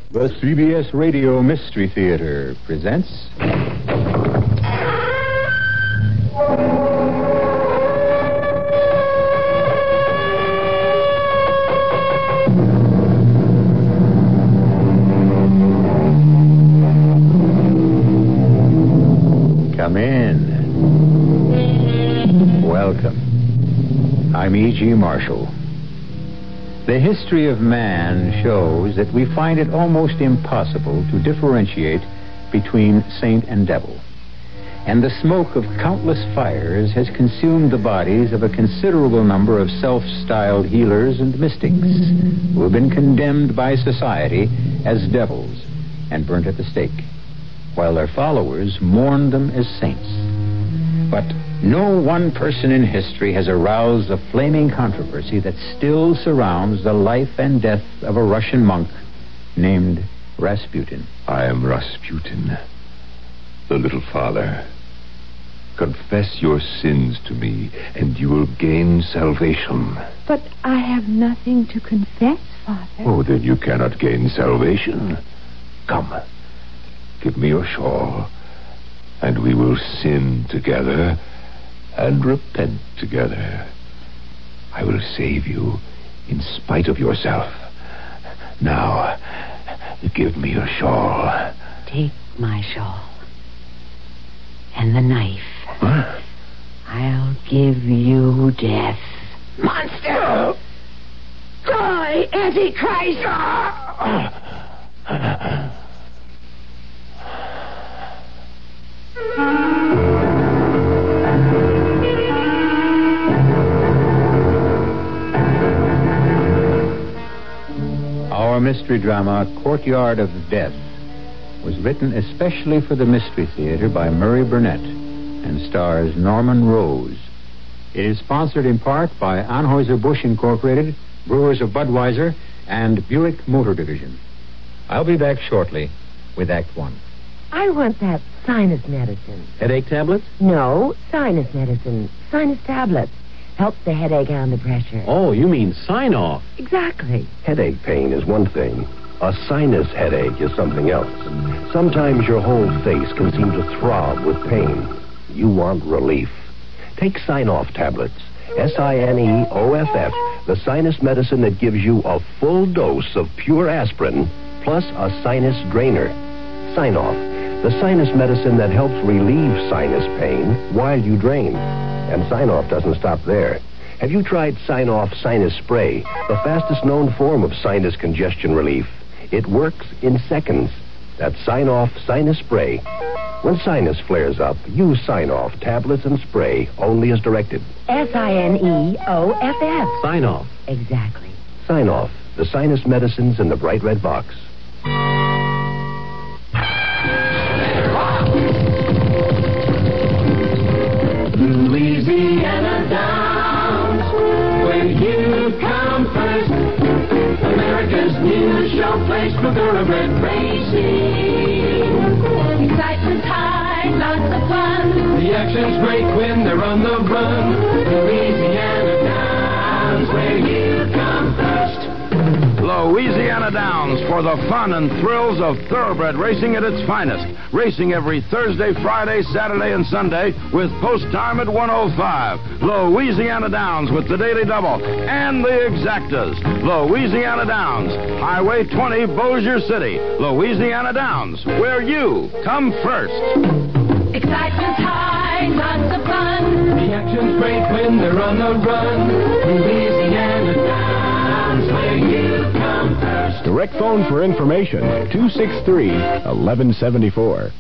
The CBS Radio Mystery Theater presents... Come in. Welcome. I'm E.G. Marshall. The history of man shows that we find it almost impossible to differentiate between saint and devil. And the smoke of countless fires has consumed the bodies of a considerable number of self-styled healers and mystics who have been condemned by society as devils and burnt at the stake, while their followers mourned them as saints. But no one person in history has aroused the flaming controversy that still surrounds the life and death of a Russian monk named Rasputin. I am Rasputin, the little father. Confess your sins to me, and you will gain salvation. But I have nothing to confess, Father. Oh, then you cannot gain salvation. Come, give me your shawl, and we will sin together and repent together. I will save you in spite of yourself. Now, give me your shawl. Take my shawl. And the knife. Huh? I'll give you death. Monster! Die, Antichrist! Our mystery drama, Courtyard of Death, was written especially for the Mystery Theater by Murray Burnett and stars Norman Rose. It is sponsored in part by Anheuser-Busch Incorporated, Brewers of Budweiser, and Buick Motor Division. I'll be back shortly with Act One. I want that sinus medicine. Headache tablets? No, sinus medicine. Sinus tablets. Helps the headache and the pressure. Oh, you mean sign-off. Exactly. Headache pain is one thing. A sinus headache is something else. Sometimes your whole face can seem to throb with pain. You want relief. Take Sign-Off tablets. Sinoff, the sinus medicine that gives you a full dose of pure aspirin plus a sinus drainer. Sign-Off, the sinus medicine that helps relieve sinus pain while you drain. And Sign-Off doesn't stop there. Have you tried Sign-Off Sinus Spray, the fastest known form of sinus congestion relief? It works in seconds. That's Sign-Off Sinus Spray. When sinus flares up, use Sign-Off tablets and spray only as directed. Sinoff. Sign-Off. Exactly. Sign-Off, the sinus medicines in the bright red box. Louisiana Downs, where you come first. America's new show place for thoroughbred racing. Excitement's high, lots of fun. The action's great when they're on the run. Louisiana Downs, where you come first. Louisiana Downs, for the fun and thrills of thoroughbred racing at its finest. Racing every Thursday, Friday, Saturday, and Sunday with post time at 1:05. Louisiana Downs with the Daily Double and the Exactas. Louisiana Downs, Highway 20, Bossier City. Louisiana Downs, where you come first. Excitement's high, lots of fun. The action's great when they're on the run. Louisiana Downs, where you come first. Direct phone for information, 263-1174.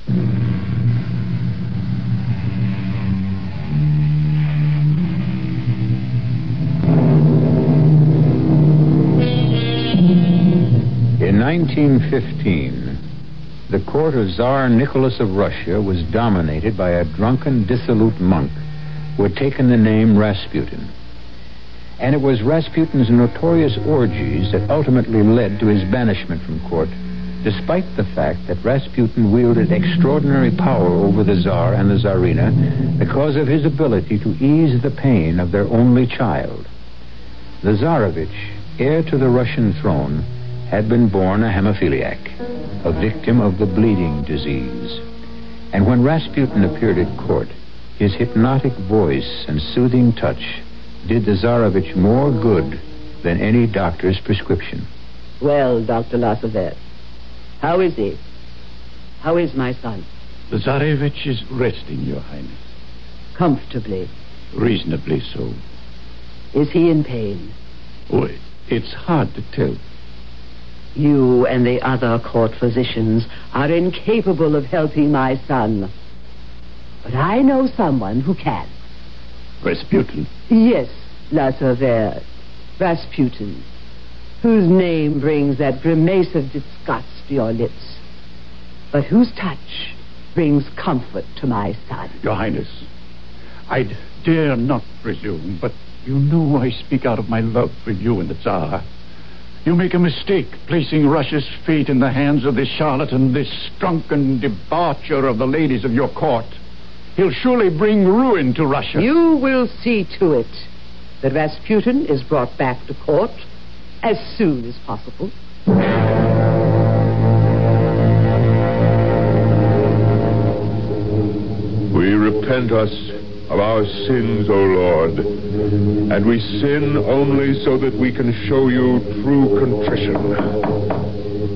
In 1915, the court of Tsar Nicholas of Russia was dominated by a drunken, dissolute monk who had taken the name Rasputin. And it was Rasputin's notorious orgies that ultimately led to his banishment from court, despite the fact that Rasputin wielded extraordinary power over the Tsar and the Tsarina because of his ability to ease the pain of their only child. The Tsarevich, heir to the Russian throne, had been born a hemophiliac, a victim of the bleeding disease. And when Rasputin appeared at court, his hypnotic voice and soothing touch did the Tsarevich more good than any doctor's prescription. Well, Dr. Lasavet, how is he? How is my son? The Tsarevich is resting, Your Highness. Comfortably. Reasonably so. Is he in pain? Oh, it's hard to tell. You and the other court physicians are incapable of helping my son. But I know someone who can. Rasputin? Yes, Lasavet. Rasputin, whose name brings that grimace of disgust to your lips, but whose touch brings comfort to my son. Your Highness, I dare not presume, but you know I speak out of my love for you and the Tsar. You make a mistake placing Russia's fate in the hands of this charlatan, this drunken debaucher of the ladies of your court. He'll surely bring ruin to Russia. You will see to it that Rasputin is brought back to court as soon as possible. We repent us of our sins, O Lord, and we sin only so that we can show you true contrition.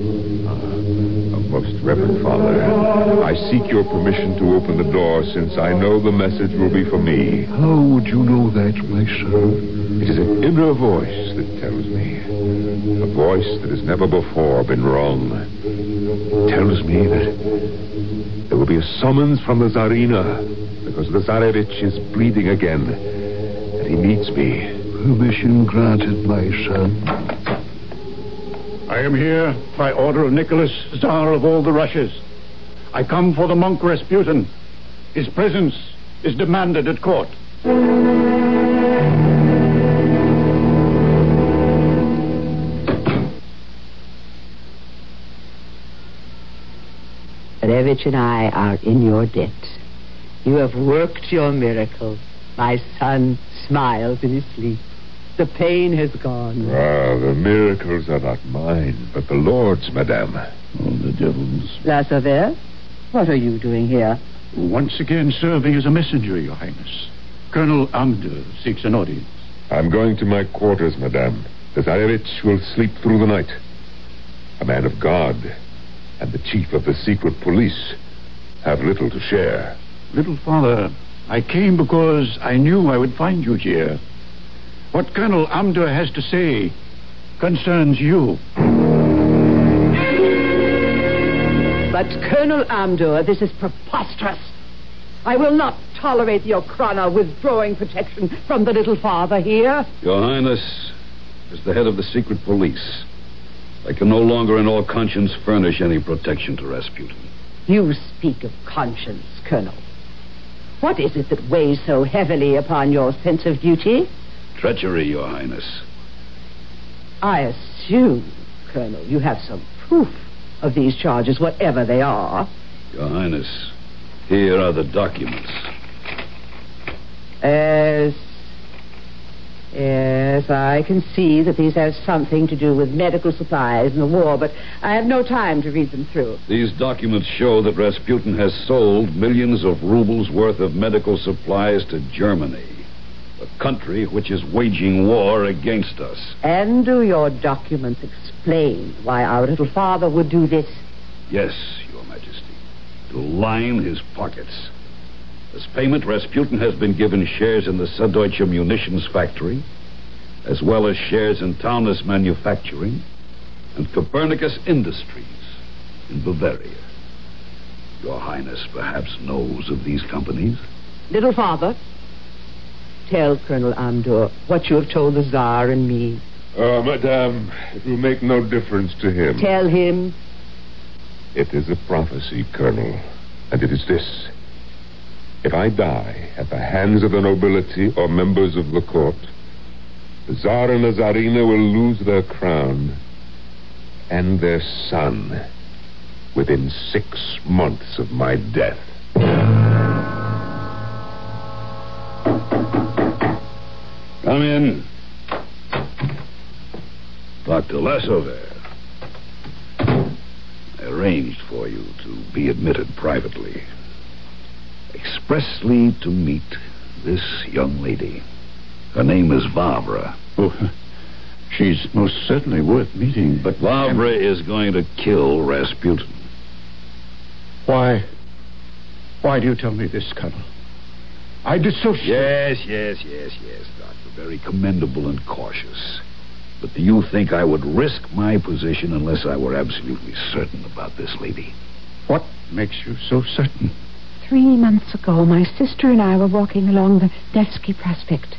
Most Reverend Father, I seek your permission to open the door, since I know the message will be for me. How would you know that, my son? It is an inner voice that tells me. A voice that has never before been wrong. It tells me that there will be a summons from the Tsarina, because the Tsarevich is bleeding again, and he needs me. Permission granted, my son. I am here by order of Nicholas, Tsar of all the Russias. I come for the monk Rasputin. His presence is demanded at court. Tsarevich and I are in your debt. You have worked your miracle. My son smiles in his sleep. The pain has gone. Ah, the miracles are not mine, but the Lord's, madame. Oh, the devils. Lasavet, what are you doing here? Once again serving as a messenger, Your Highness. Colonel Amder seeks an audience. I'm going to my quarters, madame. The Tsarevich will sleep through the night. A man of God and the chief of the secret police have little to share. Little Father, I came because I knew I would find you here. What Colonel Amder has to say concerns you. But, Colonel Amdur, this is preposterous. I will not tolerate the Okhrana withdrawing protection from the little father here. Your Highness, as the head of the secret police, I can no longer in all conscience furnish any protection to Rasputin. You speak of conscience, Colonel. What is it that weighs so heavily upon your sense of duty? Treachery, Your Highness. I assume, Colonel, you have some proof of these charges, whatever they are. Your Highness, here are the documents. Yes, I can see that these have something to do with medical supplies and the war, but I have no time to read them through. These documents show that Rasputin has sold millions of rubles worth of medical supplies to Germany, a country which is waging war against us. And do your documents explain why our little father would do this? Yes, Your Majesty. To line his pockets. As payment, Rasputin has been given shares in the Süddeutsche Munitions Factory, as well as shares in Taunus Manufacturing and Copernicus Industries in Bavaria. Your Highness perhaps knows of these companies. Little father, tell Colonel Amdur what you have told the Tsar and me. Oh, madame, it will make no difference to him. Tell him. It is a prophecy, Colonel, and it is this. If I die at the hands of the nobility or members of the court, the Tsar and the Tsarina will lose their crown and their son within 6 months of my death. Come in. Dr. Lasavet. arranged for you to be admitted privately, expressly to meet this young lady. Her name is Vavra. Oh, she's most certainly worth meeting, but... Vavra is going to kill Rasputin. Why do you tell me this, Colonel? I dissociate... Yes, Doctor. Very commendable and cautious. But do you think I would risk my position unless I were absolutely certain about this lady? What makes you so certain? 3 months ago, my sister and I were walking along the Nevsky Prospect.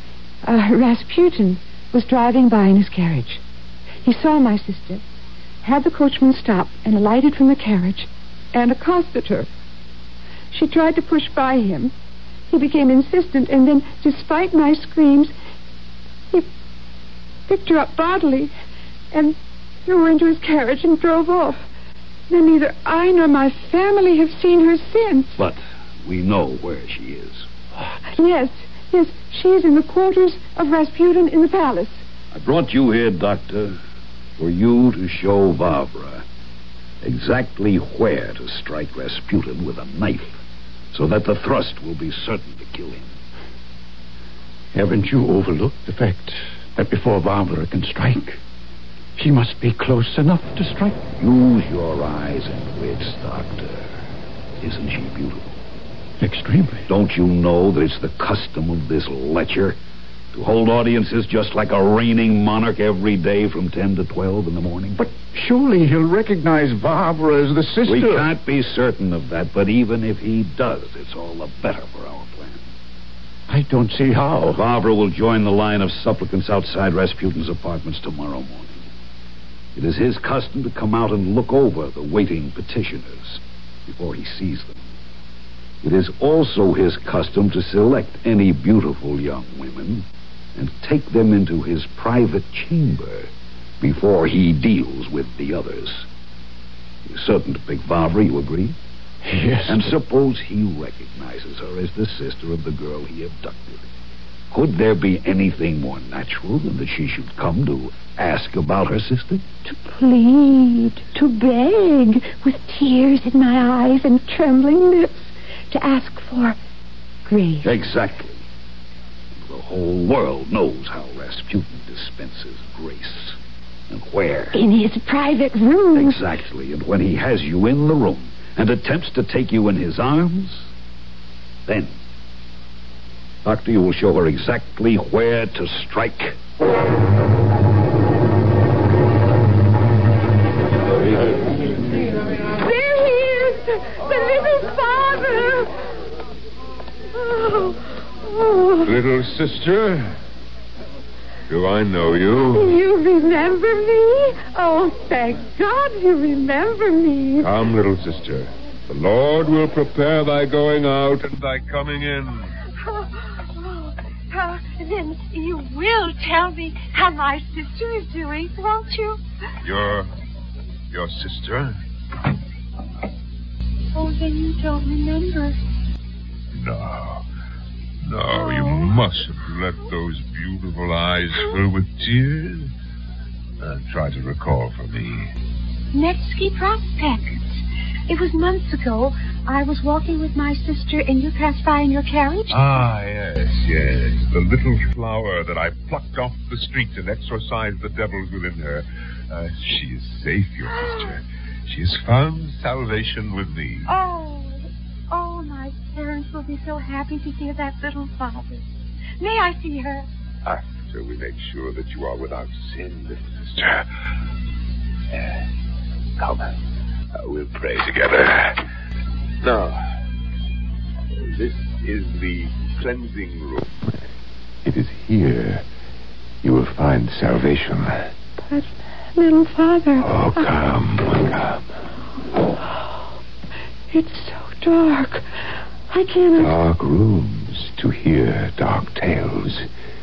Rasputin was driving by in his carriage. He saw my sister, had the coachman stop, and alighted from the carriage and accosted her. She tried to push by him. He became insistent, and then, despite my screams, he picked her up bodily and threw her into his carriage and drove off. Then neither I nor my family have seen her since. But we know where she is. Yes, she is in the quarters of Rasputin in the palace. I brought you here, Doctor, for you to show Vavra exactly where to strike Rasputin with a knife, so that the thrust will be certain to kill him. Haven't you overlooked the fact that before Vavra can strike, she must be close enough to strike? Use your eyes and wits, Doctor. Isn't she beautiful? Extremely. Don't you know that it's the custom of this lecher to hold audiences just like a reigning monarch every day from 10 to 12 in the morning? But surely he'll recognize Vavra as the sister. We can't be certain of that, but even if he does, it's all the better for our plan. I don't see how. Vavra will join the line of supplicants outside Rasputin's apartments tomorrow morning. It is his custom to come out and look over the waiting petitioners before he sees them. It is also his custom to select any beautiful young women and take them into his private chamber before he deals with the others. He's certain to pick Vavra, you agree? Yes. And suppose he recognizes her as the sister of the girl he abducted. Could there be anything more natural than that she should come to ask about her sister? To plead, to beg, with tears in my eyes and trembling lips, to ask for grace. Exactly. The whole world knows how Rasputin dispenses grace. And where. In his private room. Exactly. And when he has you in the room and attempts to take you in his arms, then, Doctor, you will show her exactly where to strike. There he is! The little father! Oh. Little sister, do I know you? You remember me? Oh, thank God you remember me. Come, little sister. The Lord will prepare thy going out and thy coming in. Then you will tell me how my sister is doing, won't you? Your sister? Oh, then you don't remember. No, you mustn't let those beautiful eyes fill with tears. Try to recall for me. Nevsky Prospect. It was months ago. I was walking with my sister, and you passed by in your carriage. Ah, yes. The little flower that I plucked off the street and exorcised the devils within her. She is safe, your sister. She has found salvation with me. Oh, my parents will be so happy to hear that little father. May I see her? After we make sure that you are without sin, little sister. Come. We'll pray together. Now, this is the cleansing room. It is here you will find salvation. But, little father... Oh, come. It's so dark. I cannot... Dark rooms to hear dark tales.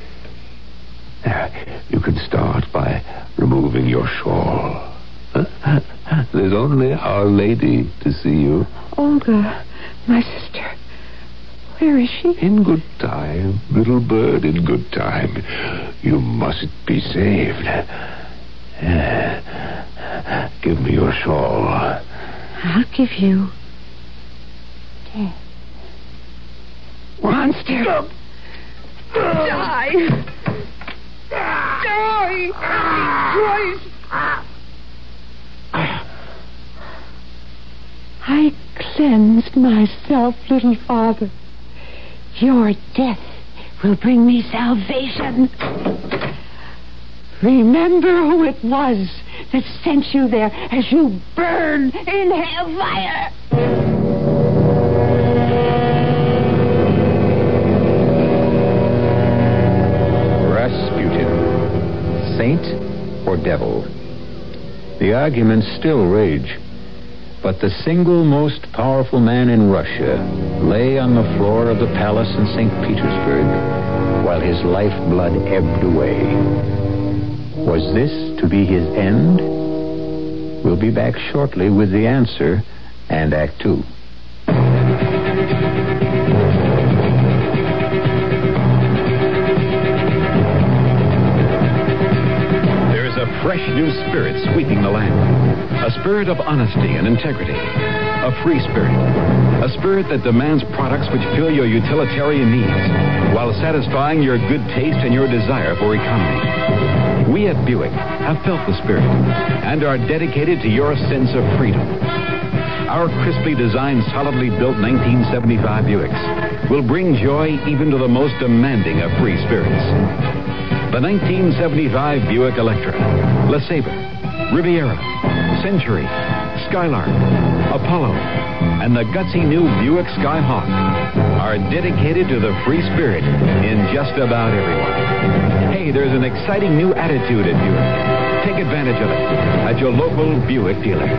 You can start by removing your shawl. There's only Our Lady to see you. Olga, my sister. Where is she? In good time, little bird, in good time. You must be saved. Give me your shawl. I'll give you death. Monster. Die. Die. Christ. I cleansed myself, little father. Your death will bring me salvation. Remember who it was that sent you there as you burn in hellfire. Rasputin, saint or devil? The arguments still rage. But the single most powerful man in Russia lay on the floor of the palace in St. Petersburg while his lifeblood ebbed away. Was this to be his end? We'll be back shortly with the answer and Act 2. Fresh new spirit sweeping the land. A spirit of honesty and integrity. A free spirit. A spirit that demands products which fill your utilitarian needs while satisfying your good taste and your desire for economy. We at Buick have felt the spirit and are dedicated to your sense of freedom. Our crisply designed, solidly built 1975 Buicks will bring joy even to the most demanding of free spirits. The 1975 Buick Electra, LeSabre, Riviera, Century, Skylark, Apollo, and the gutsy new Buick Skyhawk are dedicated to the free spirit in just about everyone. Hey, there's an exciting new attitude at Buick. Take advantage of it at your local Buick dealer.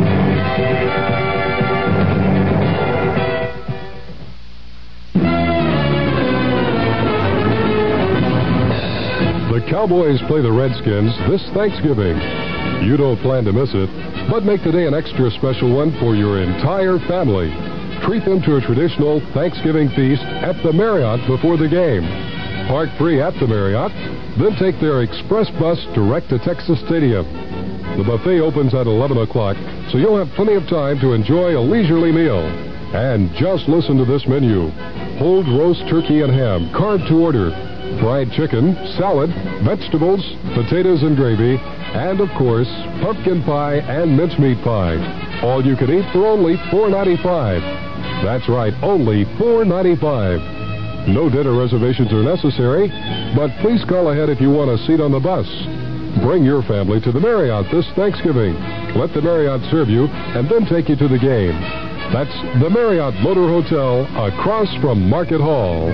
The Cowboys play the Redskins this Thanksgiving. You don't plan to miss it, but make today an extra special one for your entire family. Treat them to a traditional Thanksgiving feast at the Marriott before the game. Park free at the Marriott, then take their express bus direct to Texas Stadium. The buffet opens at 11 o'clock, so you'll have plenty of time to enjoy a leisurely meal. And just listen to this menu. Pulled roast turkey and ham, carved to order. Fried chicken, salad, vegetables, potatoes and gravy, and, of course, pumpkin pie and mincemeat pie. All you can eat for only $4.95. That's right, only $4.95. No dinner reservations are necessary, but please call ahead if you want a seat on the bus. Bring your family to the Marriott this Thanksgiving. Let the Marriott serve you and then take you to the game. That's the Marriott Motor Hotel across from Market Hall.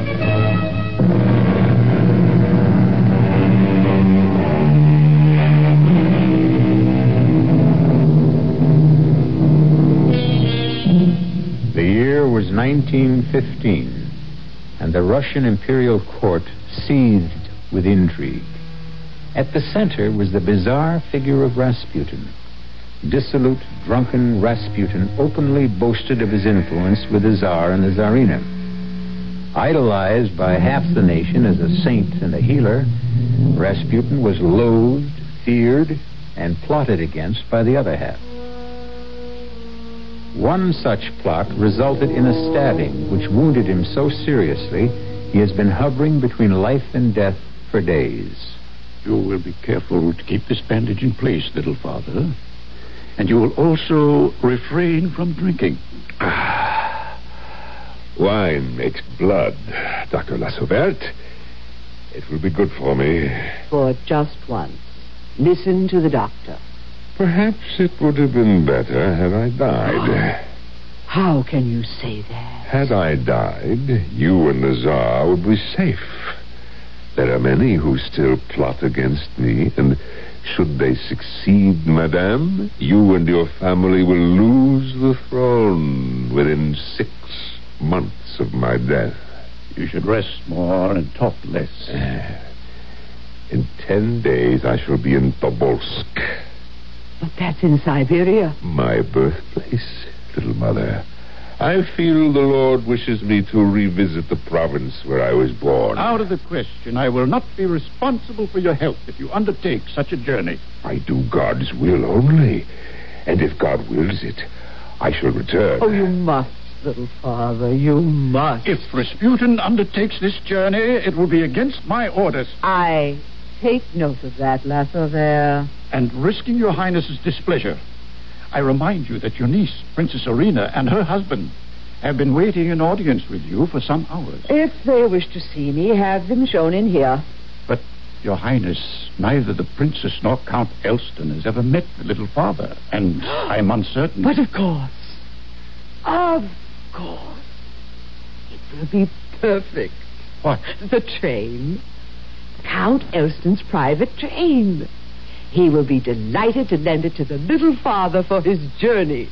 The year was 1915, and the Russian imperial court seethed with intrigue. At the center was the bizarre figure of Rasputin. Dissolute, drunken Rasputin openly boasted of his influence with the Tsar and the Tsarina. Idolized by half the nation as a saint and a healer, Rasputin was loathed, feared, and plotted against by the other half. One such plot resulted in a stabbing which wounded him so seriously he has been hovering between life and death for days. You will be careful to keep this bandage in place, little father. And you will also refrain from drinking. Wine makes blood, Dr. Lasauverte. It will be good for me. For just once. Listen to the doctor. Perhaps it would have been better had I died. How can you say that? Had I died, you and the Tsar would be safe. There are many who still plot against me, and should they succeed, madame, you and your family will lose the throne within 6 months of my death. You should rest more and talk less. In 10 days, I shall be in Tobolsk. But that's in Siberia. My birthplace, little mother. I feel the Lord wishes me to revisit the province where I was born. Out of the question. I will not be responsible for your health if you undertake such a journey. I do God's will only. And if God wills it, I shall return. Oh, you must, little father. You must. If Rasputin undertakes this journey, it will be against my orders. I take note of that, La Sauvere. And risking your highness's displeasure, I remind you that your niece, Princess Irina, and her husband have been waiting in audience with you for some hours. If they wish to see me, have them shown in here. But, your highness, neither the princess nor Count Elston has ever met the little father, and I'm uncertain. But of course, it will be perfect. What? The train. Count Elston's private train. He will be delighted to lend it to the little father for his journey.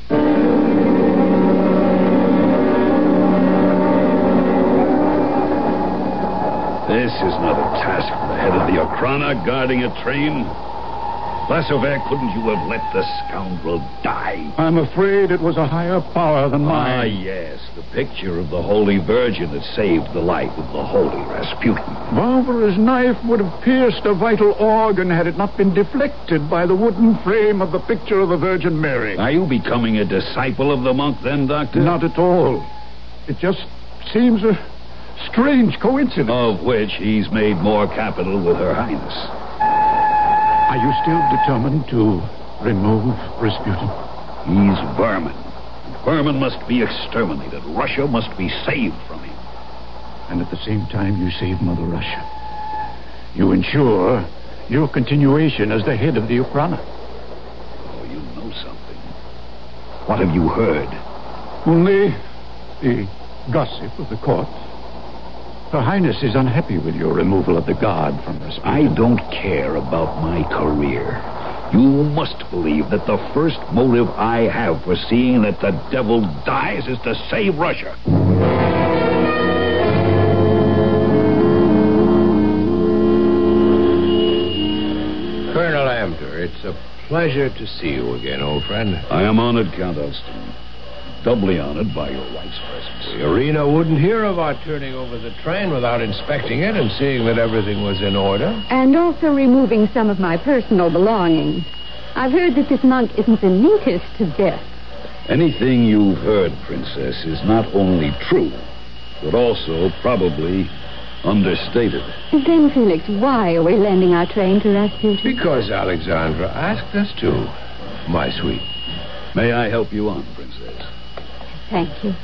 This is not a task for the head of the Okhrana guarding a train. La Sauvere, couldn't you have let the scoundrel die? I'm afraid it was a higher power than mine. Ah, yes, the picture of the Holy Virgin that saved the life of the holy Rasputin. Barbara's knife would have pierced a vital organ had it not been deflected by the wooden frame of the picture of the Virgin Mary. Are you becoming a disciple of the monk then, Doctor? Not at all. It just seems a strange coincidence. Of which he's made more capital with Her Highness. Are you still determined to remove Rasputin? He's vermin. Vermin must be exterminated. Russia must be saved from him. And at the same time you save Mother Russia. You ensure your continuation as the head of the Okhrana. Oh, you know something. What have you heard? Only the gossip of the court. Her Highness is unhappy with your removal of the guard from Rasputin. I don't care about my career. You must believe that the first motive I have for seeing that the devil dies is to save Russia. Colonel Amter, it's a pleasure to see you again, old friend. I am honored, Count Elston. Doubly honored by your wife's presence. Irina wouldn't hear of our turning over the train without inspecting it and seeing that everything was in order. And also removing some of my personal belongings. I've heard that this monk isn't the neatest to death. Anything you've heard, Princess, is not only true, but also probably understated. Then, Felix, why are we lending our train to Rasputin? Because Alexandra asked us to, my sweet. May I help you on, Princess? Thank you.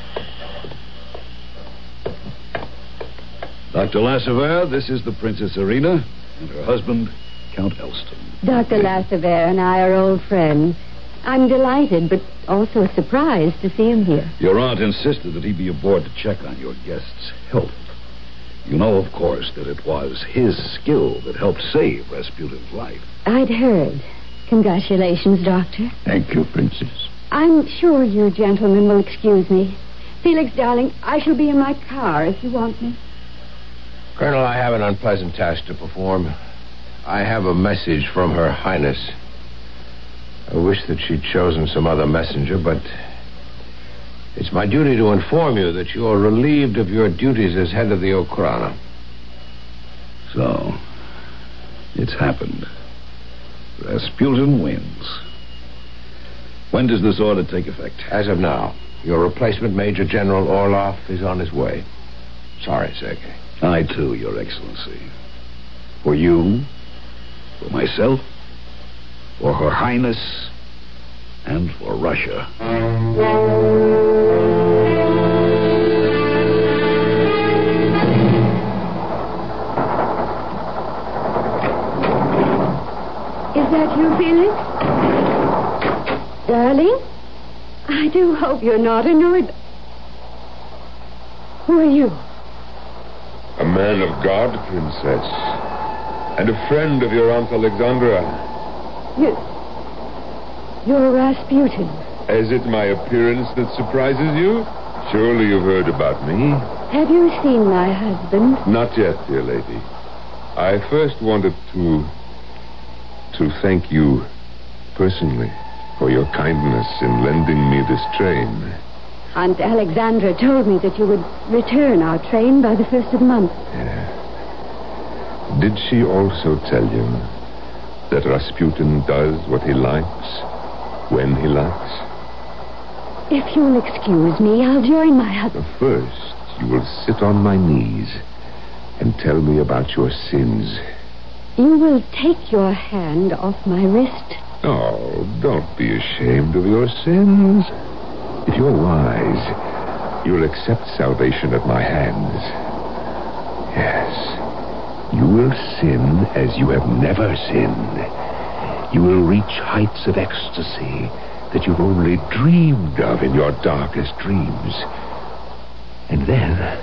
Dr. La Sauvere, this is the Princess Irina and her husband, Count Elston. Dr. La Sauvere and I are old friends. I'm delighted, but also surprised to see him here. Your aunt insisted that he be aboard to check on your guest's health. You know, of course, that it was his skill that helped save Rasputin's life. I'd heard. Congratulations, Doctor. Thank you, Princess. I'm sure you gentlemen will excuse me. Felix, darling, I shall be in my car if you want me. Colonel, I have an unpleasant task to perform. I have a message from Her Highness. I wish that she'd chosen some other messenger, but it's my duty to inform you that you are relieved of your duties as head of the Okhrana. So, it's happened. Rasputin wins. When does this order take effect? As of now. Your replacement, Major General Orloff, is on his way. Sorry, Sergei. I, too, Your Excellency. For you, for myself, for Her Highness, and for Russia. Is that you, Felix? Darling? I do hope you're not annoyed. Who are you? A man of God, Princess. And a friend of your Aunt Alexandra. You're Rasputin. Is it my appearance that surprises you? Surely you've heard about me. Have you seen my husband? Not yet, dear lady. I first wanted to thank you personally for your kindness in lending me this train. Aunt Alexandra told me that you would return our train by the 1st of the month. Yeah. Did she also tell you that Rasputin does what he likes, when he likes? If you'll excuse me, I'll join my husband. First, you will sit on my knees and tell me about your sins. You will take your hand off my wrist. Oh, don't be ashamed of your sins. If you're wise, you'll accept salvation at my hands. Yes. You will sin as you have never sinned. You will reach heights of ecstasy that you've only dreamed of in your darkest dreams. And then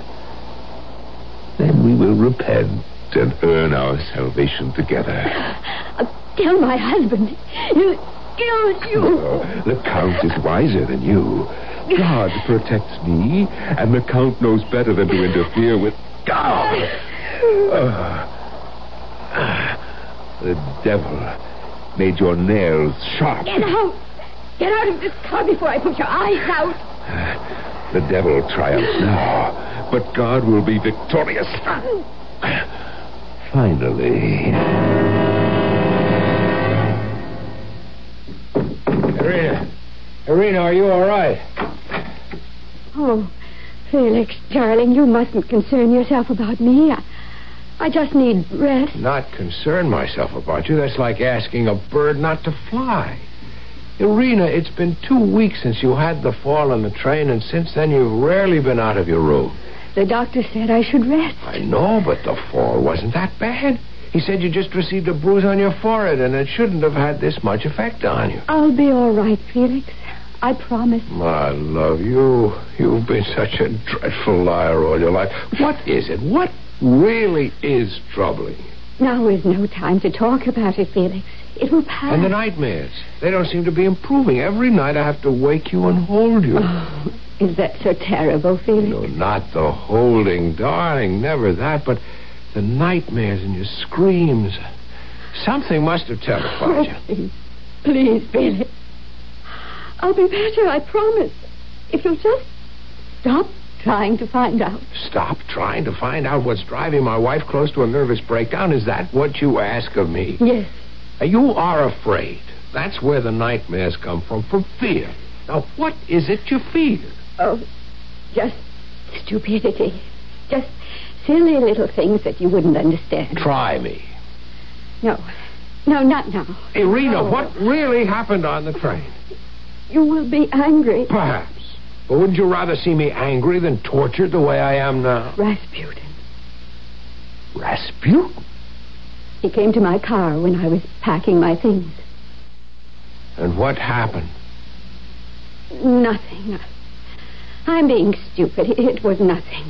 we will repent and earn our salvation together. I'll tell my husband. He'll kill you. Oh, the Count is wiser than you. God protects me, and the Count knows better than to interfere with... God! The devil made your nails sharp. Get out! Get out of this car before I put your eyes out. The devil triumphs now, but God will be victorious. Finally. Irina, are you all right? Oh, Felix, darling, you mustn't concern yourself about me. I just need rest. Not concern myself about you? That's like asking a bird not to fly. Irina, it's been 2 weeks since you had the fall on the train, and since then you've rarely been out of your room. The doctor said I should rest. I know, but the fall wasn't that bad. He said you just received a bruise on your forehead, and it shouldn't have had this much effect on you. I'll be all right, Felix. I promise. My love, you've been such a dreadful liar all your life. What is it? What really is troubling you? Now is no time to talk about it, Felix. It will pass. And the nightmares. They don't seem to be improving. Every night I have to wake you and hold you. Oh, is that so terrible, Felix? No, not the holding, darling. Never that, but the nightmares and your screams. Something must have terrified you. Please, Felix. I'll be better, I promise. If you'll just stop trying to find out. Stop trying to find out what's driving my wife close to a nervous breakdown? Is that what you ask of me? Yes. You are afraid. That's where the nightmares come from fear. Now, what is it you fear? Oh, just stupidity. Just silly little things that you wouldn't understand. Try me. No, not now. Irina, what really happened on the train? You will be angry. Perhaps. But wouldn't you rather see me angry than tortured the way I am now? Rasputin. Rasputin? He came to my car when I was packing my things. And what happened? Nothing. I'm being stupid. It was nothing.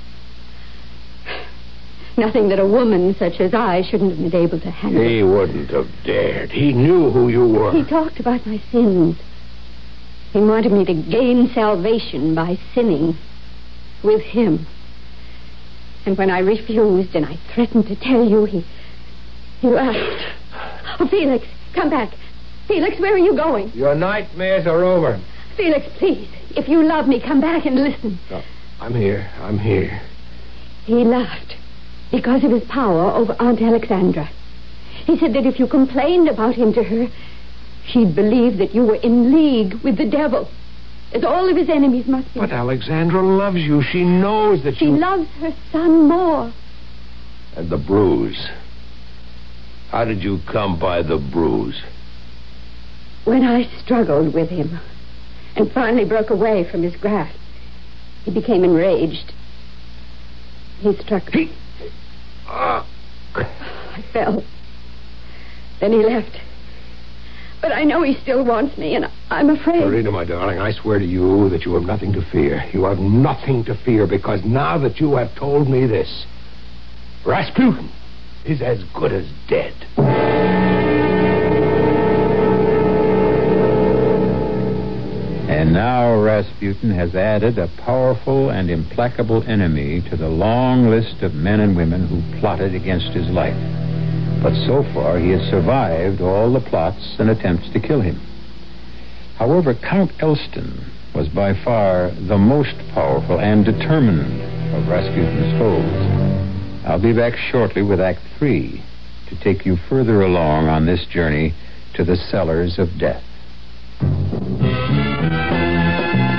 Nothing that a woman such as I shouldn't have been able to handle. He wouldn't have dared. He knew who you were. He talked about my sins. He wanted me to gain salvation by sinning with him. And when I refused and I threatened to tell you, he laughed. Oh, Felix, come back. Felix, where are you going? Your nightmares are over. Felix, please, if you love me, come back and listen. No, I'm here. He laughed because of his power over Aunt Alexandra. He said that if you complained about him to her, she'd believe that you were in league with the devil, as all of his enemies must be. But Alexandra loves you. She knows that she loves her son more. And the bruise. How did you come by the bruise? When I struggled with him and finally broke away from his grasp, he became enraged. He struck me. I fell. Then he left. But I know he still wants me, and I'm afraid. Irina, my darling, I swear to you that you have nothing to fear. You have nothing to fear, because now that you have told me this, Rasputin is as good as dead. And now Rasputin has added a powerful and implacable enemy to the long list of men and women who plotted against his life. But so far, he has survived all the plots and attempts to kill him. However, Count Elston was by far the most powerful and determined of Rasputin's foes. I'll be back shortly with Act 3 to take you further along on this journey to the cellars of death.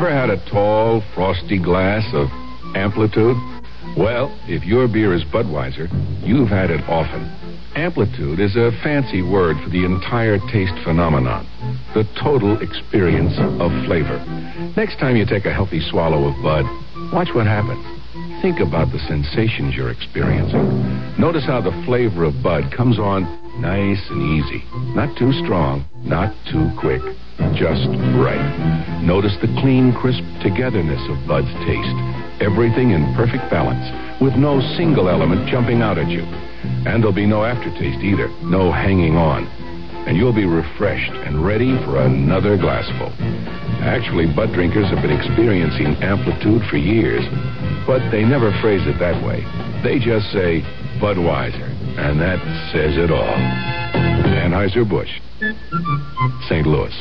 Ever had a tall, frosty glass of Amplitude? Well, if your beer is Budweiser, you've had it often. Amplitude is a fancy word for the entire taste phenomenon, the total experience of flavor. Next time you take a healthy swallow of Bud, watch what happens. Think about the sensations you're experiencing. Notice how the flavor of Bud comes on nice and easy. Not too strong, not too quick, just right. Notice the clean, crisp togetherness of Bud's taste. Everything in perfect balance, with no single element jumping out at you. And there'll be no aftertaste either, no hanging on. And you'll be refreshed and ready for another glassful. Actually, Bud drinkers have been experiencing Amplitude for years, but they never phrase it that way. They just say Budweiser, and that says it all. Anheuser-Busch, St. Louis.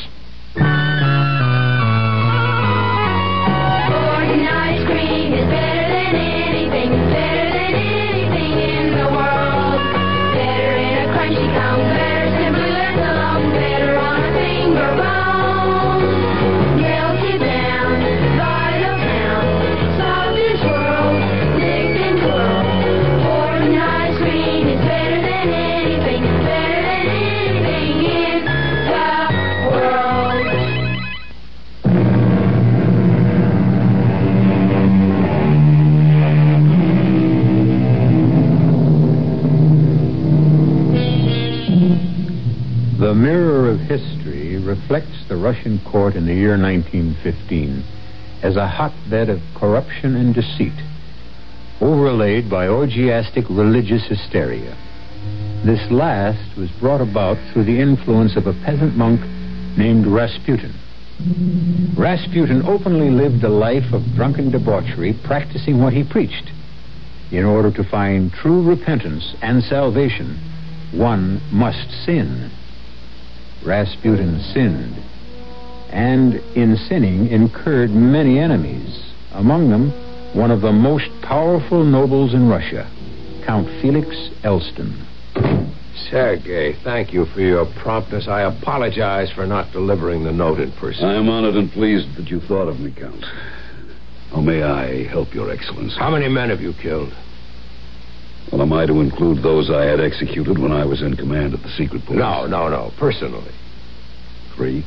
Ice cream is better than anything, better than anything in the world. Better in a crunchy cone, better simply left alone, better on a finger bone. Melted down by the pound, soft and swirl, licked and twirled. Orton ice cream is better than anything, better than anything in the world. The mirror of history reflects the Russian court in the year 1915 as a hotbed of corruption and deceit, overlaid by orgiastic religious hysteria. This last was brought about through the influence of a peasant monk named Rasputin. Rasputin openly lived a life of drunken debauchery, practicing what he preached. In order to find true repentance and salvation, one must sin. Rasputin sinned, and in sinning incurred many enemies. Among them, one of the most powerful nobles in Russia, Count Felix Elston. Sergei, thank you for your promptness. I apologize for not delivering the note in person. I am honored and pleased that you thought of me, Count. How may I help your Excellency? How many men have you killed? Well, am I to include those I had executed when I was in command of the secret police? No. Personally. 3.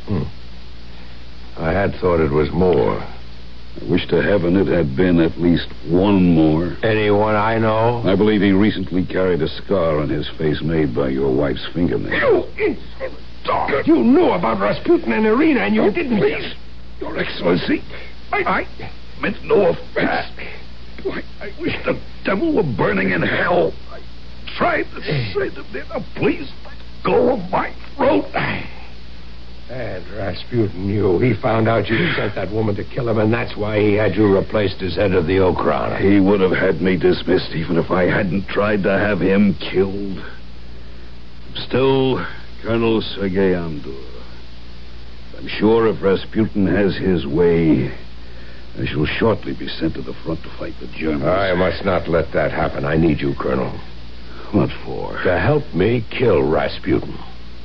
I had thought it was more. I wish to heaven it had been at least one more. Anyone I know? I believe he recently carried a scar on his face made by your wife's fingernail. You insolent dog! You knew about Rasputin and Irina, and you didn't... Please, Your Excellency, I meant no offense. I wish the devil were burning in hell. I tried to say to them, now please let go of my throat. And Rasputin knew. He found out you sent that woman to kill him, and that's why he had you replaced as head of the Okhrana. He would have had me dismissed even if I hadn't tried to have him killed. Still, Colonel Sergei Amdur. I'm sure if Rasputin has his way, I shall shortly be sent to the front to fight the Germans. I must not let that happen. I need you, Colonel. What for? To help me kill Rasputin.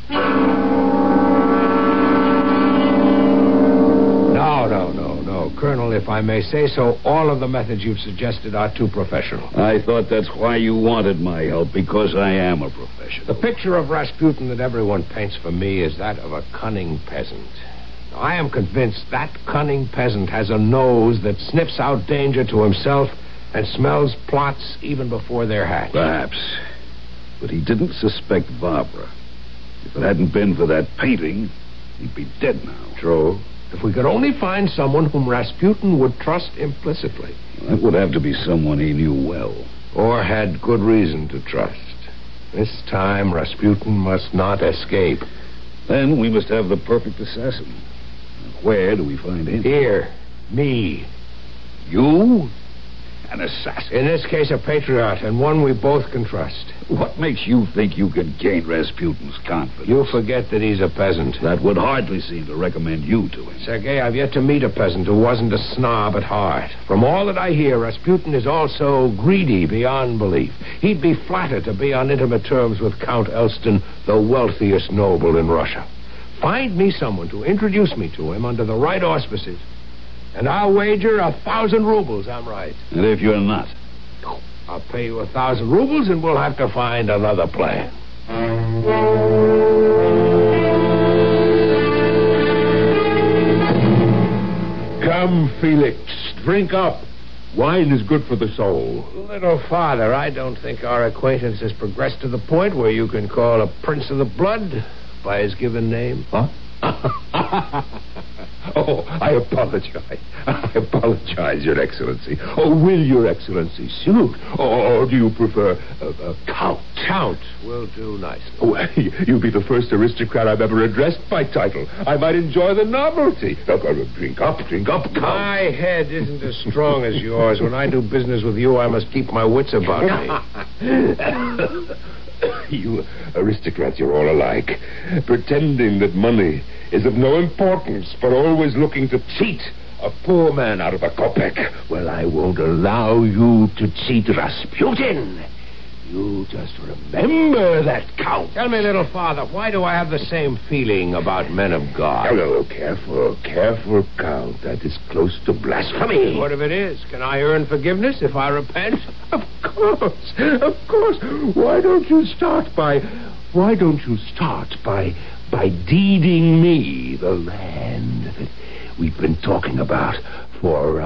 No. Colonel, if I may say so, all of the methods you've suggested are too professional. I thought that's why you wanted my help, because I am a professional. The picture of Rasputin that everyone paints for me is that of a cunning peasant. I am convinced that cunning peasant has a nose that sniffs out danger to himself and smells plots even before they're hatched. Perhaps. But he didn't suspect Barbara. If it hadn't been for that painting, he'd be dead now. True. If we could only find someone whom Rasputin would trust implicitly. That would have to be someone he knew well. Or had good reason to trust. This time, Rasputin must not escape. Then we must have the perfect assassin. Where do we find him? Here. Me. You? An assassin? In this case, a patriot, and one we both can trust. What makes you think you can gain Rasputin's confidence? You forget that he's a peasant. That would hardly seem to recommend you to him. Sergei, I've yet to meet a peasant who wasn't a snob at heart. From all that I hear, Rasputin is also greedy beyond belief. He'd be flattered to be on intimate terms with Count Elston, the wealthiest noble in Russia. Find me someone to introduce me to him under the right auspices, And I'll wager 1,000 rubles I'm right. And if you're not? I'll pay you 1,000 rubles, and we'll have to find another plan. Come, Felix, drink up. Wine is good for the soul. Little father, I don't think our acquaintance has progressed to the point where you can call a prince of the blood by his given name. Huh? Oh, I apologize. I apologize, Your Excellency. Oh, will Your Excellency suit? Or do you prefer Count? Count will do nicely. Oh, you'll be the first aristocrat I've ever addressed by title. I might enjoy the novelty. Drink up, Count. My head isn't as strong as yours. When I do business with you, I must keep my wits about me. You aristocrats, you're all alike. Pretending that money is of no importance, but always looking to cheat a poor man out of a kopeck. Well, I won't allow you to cheat Rasputin. You just remember that, Count. Tell me, little father, why do I have the same feeling about men of God? No, careful, Count. That is close to blasphemy. What if it is? Can I earn forgiveness if I repent? Of course. Why don't you start by deeding me the land that we've been talking about for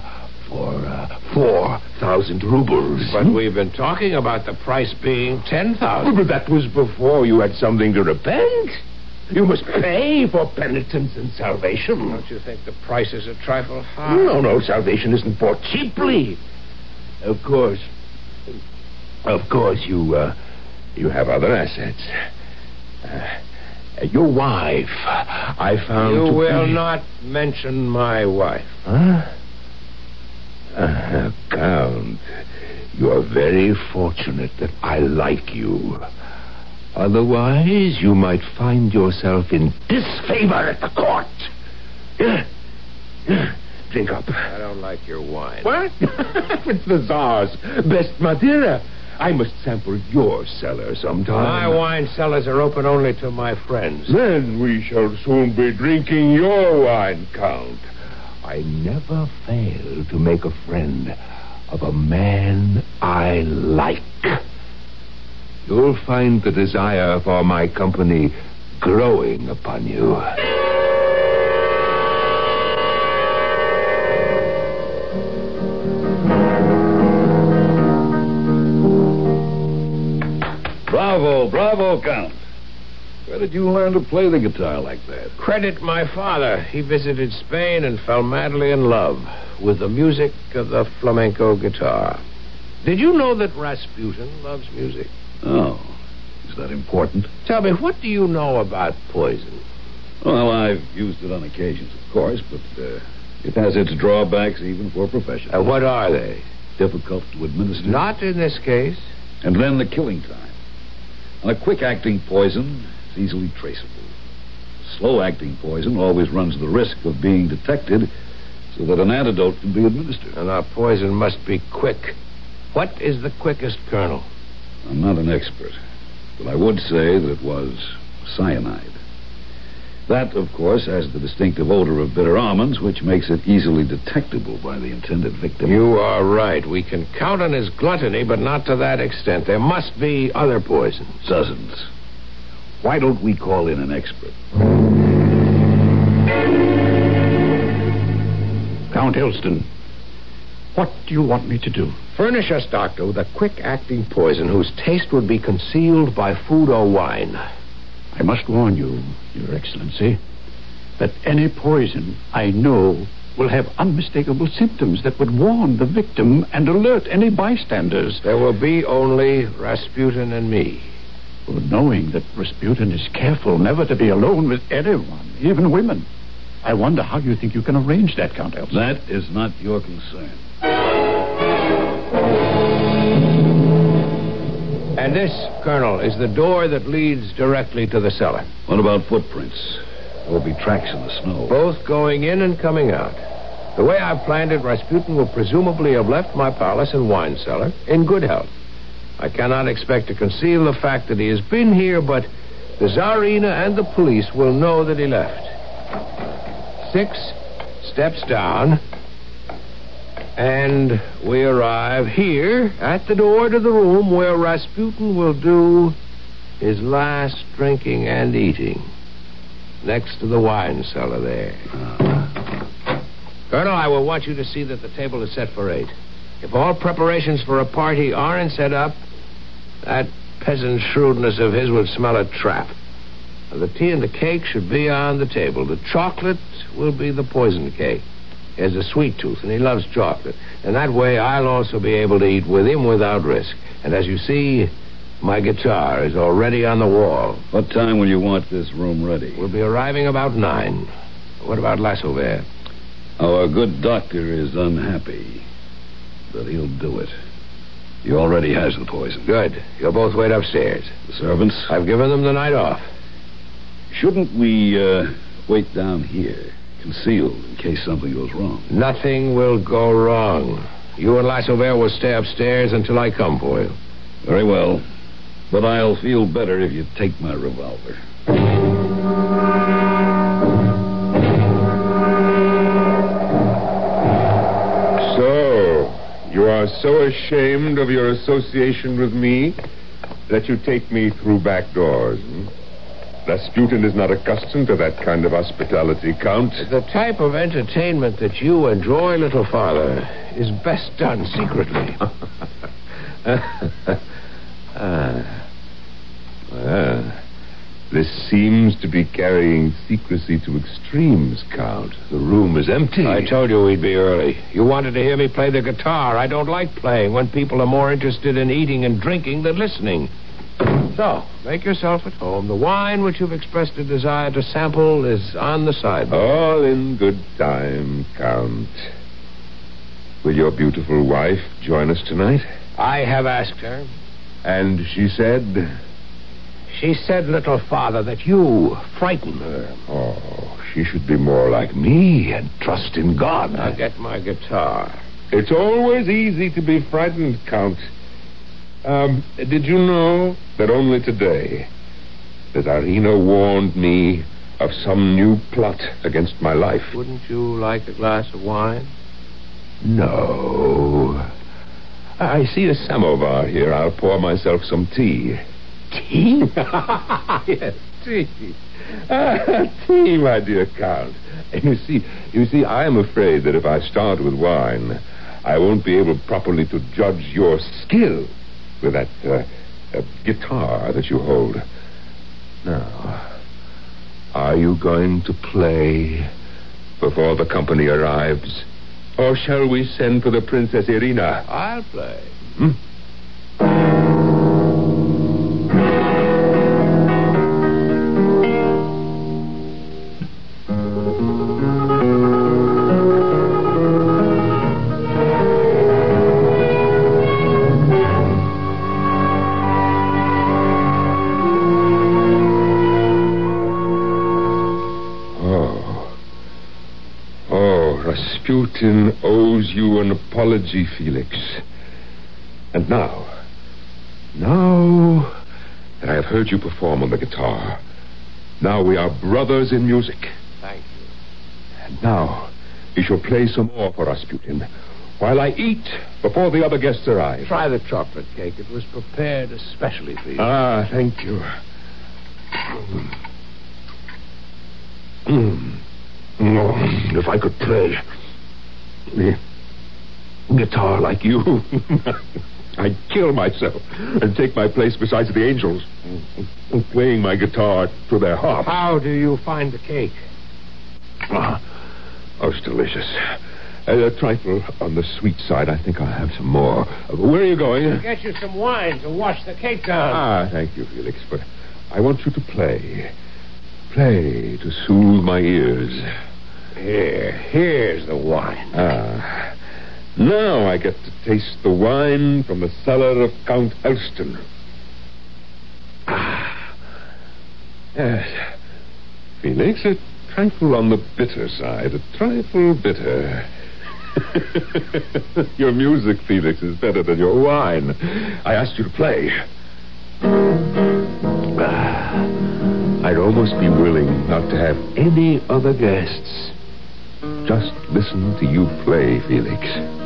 4,000 rubles. But we've been talking about the price being 10,000. But that was before you had something to repent. You must pay for penitence and salvation. Don't you think the price is a trifle high? No, salvation isn't bought cheaply. Of course, you have other assets. Your wife, I found. You will not mention my wife. Huh? Count, you are very fortunate that I like you. Otherwise, you might find yourself in disfavor at the court. Drink up. I don't like your wine. What? It's the Tsar's best Madeira. I must sample your cellar sometime. My wine cellars are open only to my friends. Then we shall soon be drinking your wine, Count. I never fail to make a friend of a man I like. You'll find the desire for my company growing upon you. Bravo, Count. Where did you learn to play the guitar like that? Credit my father. He visited Spain and fell madly in love with the music of the flamenco guitar. Did you know that Rasputin loves music? Oh, is that important? Tell me, what do you know about poison? Well, I've used it on occasions, of course, but it has its drawbacks even for professionals. What are they? Difficult to administer. Not in this case. And then the killing time. On a quick-acting poison, it's easily traceable. Slow-acting poison always runs the risk of being detected so that an antidote can be administered. And our poison must be quick. What is the quickest, Colonel? I'm not an expert, but I would say that it was cyanide. That, of course, has the distinctive odor of bitter almonds, which makes it easily detectable by the intended victim. You are right. We can count on his gluttony, but not to that extent. There must be other poisons. Dozens. Why don't we call in an expert? Count Helston, what do you want me to do? Furnish us, Doctor, with a quick-acting poison whose taste would be concealed by food or wine. I must warn you, Your Excellency, that any poison I know will have unmistakable symptoms that would warn the victim and alert any bystanders. There will be only Rasputin and me. Well, knowing that Rasputin is careful never to be alone with anyone, even women, I wonder how you think you can arrange that, Count Helston. That is not your concern. And this, Colonel, is the door that leads directly to the cellar. What about footprints? There will be tracks in the snow. Both going in and coming out. The way I've planned it, Rasputin will presumably have left my palace and wine cellar in good health. I cannot expect to conceal the fact that he has been here, but the Tsarina and the police will know that he left. 6, steps down, and we arrive here at the door to the room where Rasputin will do his last drinking and eating, next to the wine cellar there. Colonel, I will want you to see that the table is set for 8. If all preparations for a party aren't set up, that peasant shrewdness of his would smell a trap. Now, the tea and the cake should be on the table. The chocolate will be the poison cake. He has a sweet tooth, and he loves chocolate. And that way, I'll also be able to eat with him without risk. And as you see, my guitar is already on the wall. What time will you want this room ready? We'll be arriving about 9. What about Lassover? Our good doctor is unhappy, but he'll do it. He already has the poison. Good. You'll both wait upstairs. The servants? I've given them the night off. Shouldn't we wait down here, concealed, in case something goes wrong? Nothing will go wrong. You and Lassover will stay upstairs until I come for you. Very well. But I'll feel better if you take my revolver. So, you are so ashamed of your association with me that you take me through back doors, hmm? Rasputin is not accustomed to that kind of hospitality, Count. The type of entertainment that you enjoy, little father, is best done secretly. Well, this seems to be carrying secrecy to extremes, Count. The room is empty. I told you we'd be early. You wanted to hear me play the guitar. I don't like playing when people are more interested in eating and drinking than listening. So, make yourself at home. The wine which you've expressed a desire to sample is on the sideboard. All in good time, Count. Will your beautiful wife join us tonight? I have asked her. And she said? She said, little father, that you frighten her. Oh, she should be more like me and trust in God. I'll get my guitar. It's always easy to be frightened, Count. Did you know that only today the Tsarina warned me of some new plot against my life? Wouldn't you like a glass of wine? No. I see a samovar here. I'll pour myself some tea. Tea? Yes, tea. Tea, my dear Count. You see, I am afraid that if I start with wine, I won't be able properly to judge your skill with that guitar that you hold. Now, are you going to play before the company arrives? Or shall we send for the Princess Irina? I'll play. Hmm? Rasputin owes you an apology, Felix. And now that I have heard you perform on the guitar, now we are brothers in music. Thank you. And now you shall play some more for Rasputin while I eat before the other guests arrive. Try the chocolate cake. It was prepared especially for you. Ah, thank you. Oh, if I could play the guitar like you, I'd kill myself and take my place beside the angels, playing my guitar to their harp. How do you find the cake? Oh, it's delicious. A trifle on the sweet side. I think I'll have some more. Where are you going? I'll get you some wine to wash the cake down. Ah, thank you, Felix, but I want you to play. Play to soothe my ears. Here's the wine. Ah. Now I get to taste the wine from the cellar of Count Elston. Ah. Yes. Felix, a trifle on the bitter side. A trifle bitter. Your music, Felix, is better than your wine. I asked you to play. I'd almost be willing not to have any other guests Just listen to you play, Felix.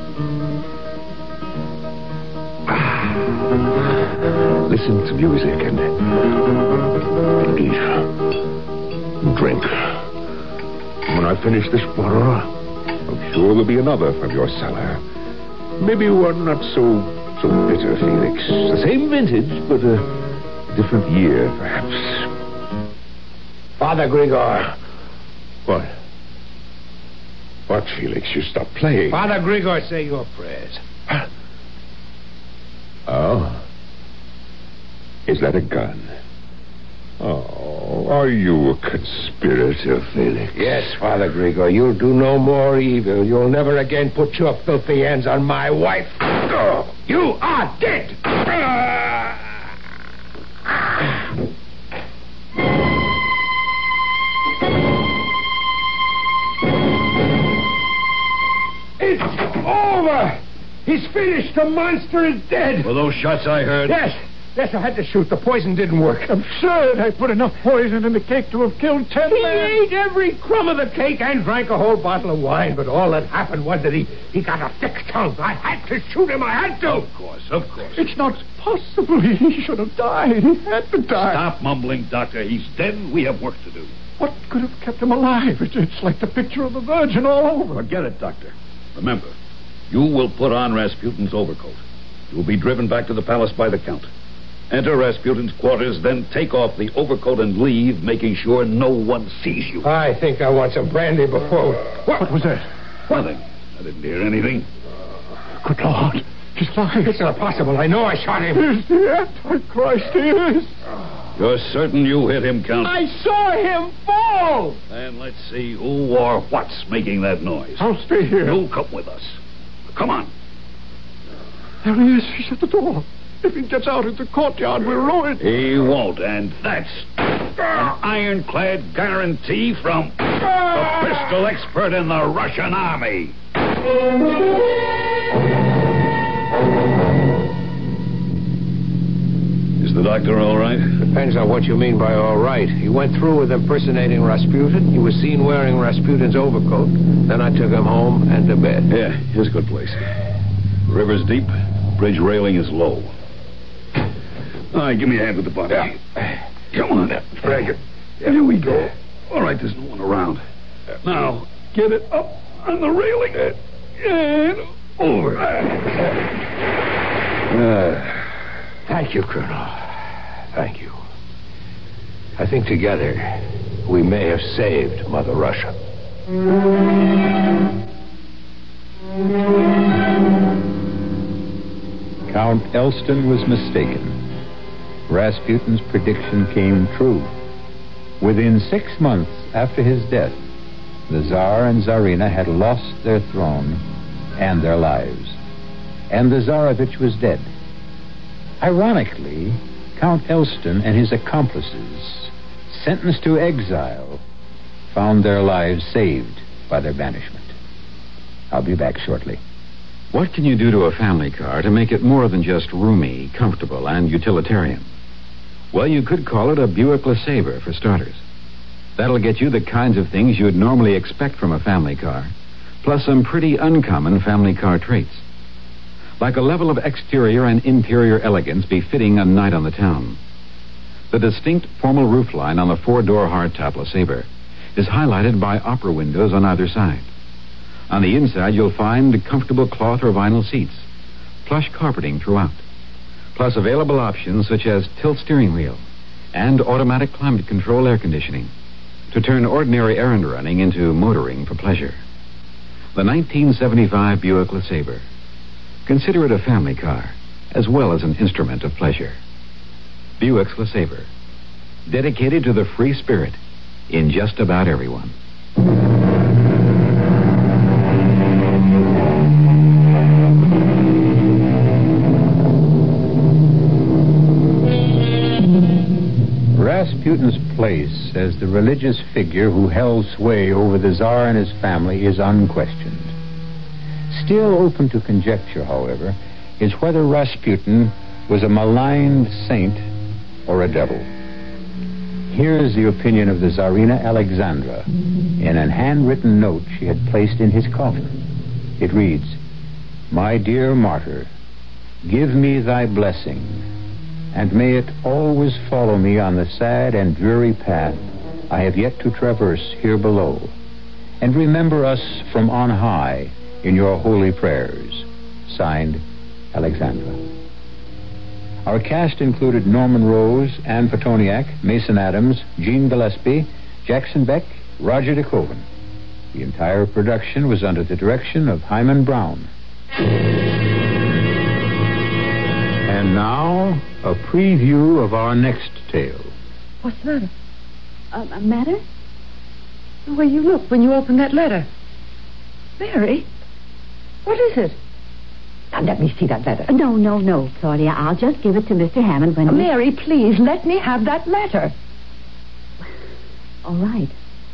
Listen to music and eat and drink. When I finish this bottle, I'm sure there'll be another from your cellar. Maybe one not so bitter, Felix. The same vintage, but a different year, perhaps. Father Grigor. What? What, Felix? You stop playing. Father Grigor, say your prayers. Oh? Is that a gun? Oh, are you a conspirator, Felix? Yes, Father Grigor. You'll do no more evil. You'll never again put your filthy hands on my wife. Oh, you are dead! It's over! He's finished. The monster is dead. Were those shots I heard? Yes, I had to shoot. The poison didn't work. Absurd. I put enough poison in the cake to have killed 10 He men. ate every crumb of the cake and drank a whole bottle of wine, but all that happened was that he got a thick tongue. I had to shoot him. I had to. Of course. It's not possible. He should have died. He had to die. Stop mumbling, Doctor. He's dead. We have work to do. What could have kept him alive? It's like the picture of the Virgin all over. Forget it, Doctor. Remember, you will put on Rasputin's overcoat. You will be driven back to the palace by the Count. Enter Rasputin's quarters, then take off the overcoat and leave, making sure no one sees you. I think I want some brandy before... What was that? Nothing. I didn't hear anything. Good Lord. He's alive. It's not possible. I know I shot him. It's the Antichrist. He is. You're certain you hit him, Count? I saw him fall. And let's see who or what's making that noise. I'll stay here. You'll come with us. Come on. There he is. He's at the door. If he gets out into the courtyard, we're ruined. He won't, and that's an ironclad guarantee from the pistol expert in the Russian army. Is the doctor all right? Depends on what you mean by all right. He went through with impersonating Rasputin. He was seen wearing Rasputin's overcoat. Then I took him home and to bed. Yeah, here's a good place. The river's deep. Bridge railing is low. All right, give me a hand with the body. Yeah. Come on. Drag it. Here we go. All right, there's no one around. Now, get it up on the railing. And over. Thank you, Colonel. Thank you. I think together we may have saved Mother Russia. Count Elston was mistaken. Rasputin's prediction came true. Within 6 months after his death, the Tsar and Tsarina had lost their throne and their lives, and the Tsarevich was dead. Ironically, Count Elston and his accomplices, sentenced to exile, found their lives saved by their banishment. I'll be back shortly. What can you do to a family car to make it more than just roomy, comfortable, and utilitarian? Well, you could call it a Buick LeSabre, for starters. That'll get you the kinds of things you'd normally expect from a family car, plus some pretty uncommon family car traits. Like a level of exterior and interior elegance befitting a night on the town. The distinct formal roofline on the four-door hardtop LeSabre is highlighted by opera windows on either side. On the inside, you'll find comfortable cloth or vinyl seats, plush carpeting throughout, plus available options such as tilt steering wheel and automatic climate control air conditioning to turn ordinary errand running into motoring for pleasure. The 1975 Buick LeSabre. Consider it a family car as well as an instrument of pleasure. Buick's LeSabre, dedicated to the free spirit in just about everyone. Rasputin's place as the religious figure who held sway over the Tsar and his family is unquestioned. Still open to conjecture, however, is whether Rasputin was a maligned saint or a devil. Here's the opinion of the Tsarina Alexandra in a handwritten note she had placed in his coffin. It reads, "My dear martyr, give me thy blessing, and may it always follow me on the sad and dreary path I have yet to traverse here below. And remember us from on high in your holy prayers." Signed, Alexandra. Our cast included Norman Rose, Anne Petoniak, Mason Adams, Gene Gillespie, Jackson Beck, Roger DeKoven. The entire production was under the direction of Hyman Brown. And now, a preview of our next tale. What's the matter? A matter? The way you looked when you opened that letter. Mary, what is it? Now, let me see that letter. No, Claudia. I'll just give it to Mr. Hammond when... Mary, please, let me have that letter. All right.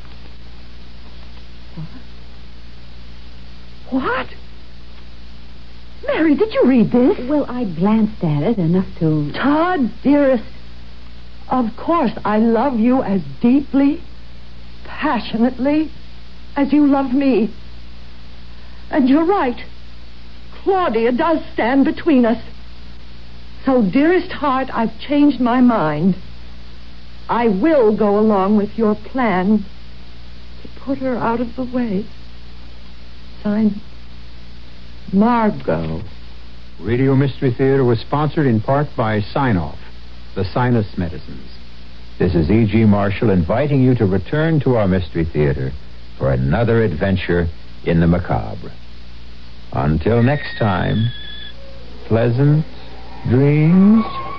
What? Mary, did you read this? Well, I glanced at it enough to... Todd, dearest, of course I love you as deeply, passionately as you love me. And you're right. Claudia does stand between us. So, dearest heart, I've changed my mind. I will go along with your plan to put her out of the way. Signed, Margot. Radio Mystery Theater was sponsored in part by Sign-Off, the sinus medicines. This is E.G. Marshall inviting you to return to our Mystery Theater for another adventure in the macabre. Until next time, pleasant dreams.